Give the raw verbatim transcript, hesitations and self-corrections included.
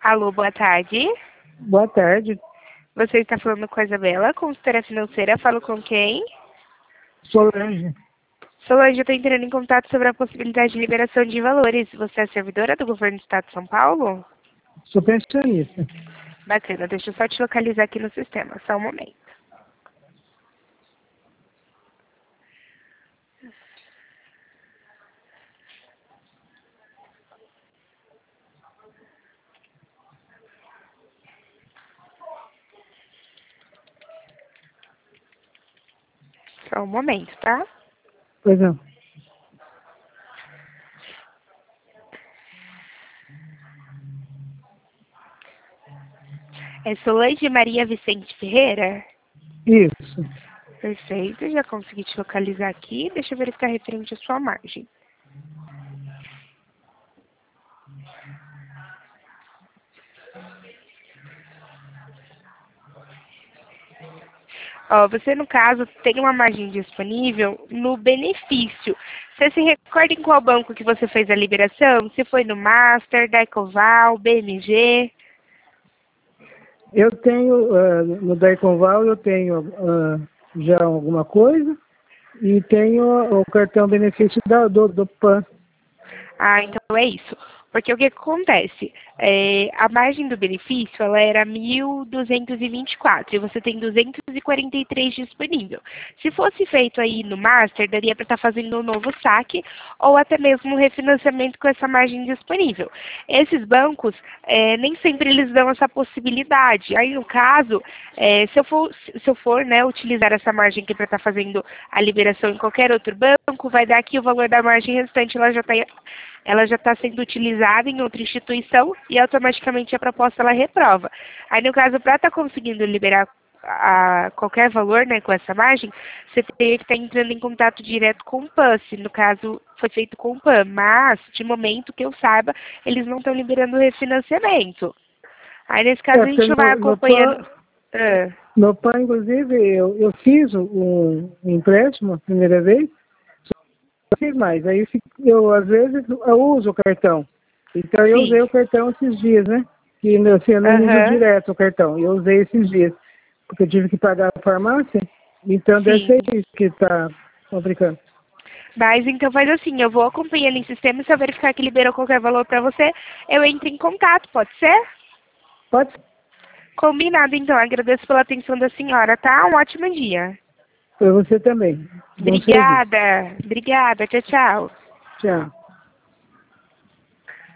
Alô, boa tarde. Boa tarde. Você está falando com a Isabela, consultora financeira. Falo com quem? Solange. Solange, eu estou entrando em contato sobre a possibilidade de liberação de valores. Você é servidora do governo do estado de São Paulo? Sou pensionista. Bacana, deixa eu só te localizar aqui no sistema, só um momento. Só um momento, tá? Pois não. É Solange Maria Vicente Ferreira? Isso. Perfeito, já consegui te localizar aqui. Deixa eu verificar referente à sua margem. Ó, você, no caso, tem uma margem disponível no benefício. Você se recorda em qual banco que você fez a liberação? Se foi no Master, Daicoval, B M G? Eu tenho, uh, no Daiconval, eu tenho uh, já alguma coisa e tenho o cartão benefício da, do, do P A N. Ah, então é isso. Porque o que acontece? É, a margem do benefício ela era mil duzentos e vinte e quatro e você tem duzentos e quarenta e três disponível. Se fosse feito aí no Master, daria para estar fazendo um novo saque ou até mesmo um refinanciamento com essa margem disponível. Esses bancos, é, nem sempre eles dão essa possibilidade. Aí, no caso, é, se eu for, se eu for né, utilizar essa margem aqui para estar fazendo a liberação em qualquer outro banco, vai dar aqui o valor da margem restante, ela já está ela já está sendo utilizada em outra instituição e automaticamente a proposta ela reprova. Aí, no caso, para estar conseguindo liberar a qualquer valor, né, com essa margem, você teria que estar entrando em contato direto com o P A N, se no caso foi feito com o P A N, mas, de momento que eu saiba, eles não estão liberando o refinanciamento. Aí, nesse caso, É, a gente porque vai no, no, P A N, acompanhando... Ah, no P A N, inclusive, eu, eu fiz um empréstimo a primeira vez, só fiz mais. Aí eu, às vezes, eu uso o cartão. Então, eu sim. usei o cartão esses dias, né? Que assim, eu não uso Aham. direto o cartão. Eu usei esses dias, porque eu tive que pagar a farmácia. Então, deve Sim. ser isso que está complicando. Mas então faz assim, eu vou acompanhando em sistema e se eu verificar que liberou qualquer valor para você, eu entro em contato, pode ser? Pode ser. Combinado, então. Agradeço pela atenção da senhora, tá? Um ótimo dia. Para você também. Bom serviço. Obrigada. Obrigada. Tchau, tchau. Tchau.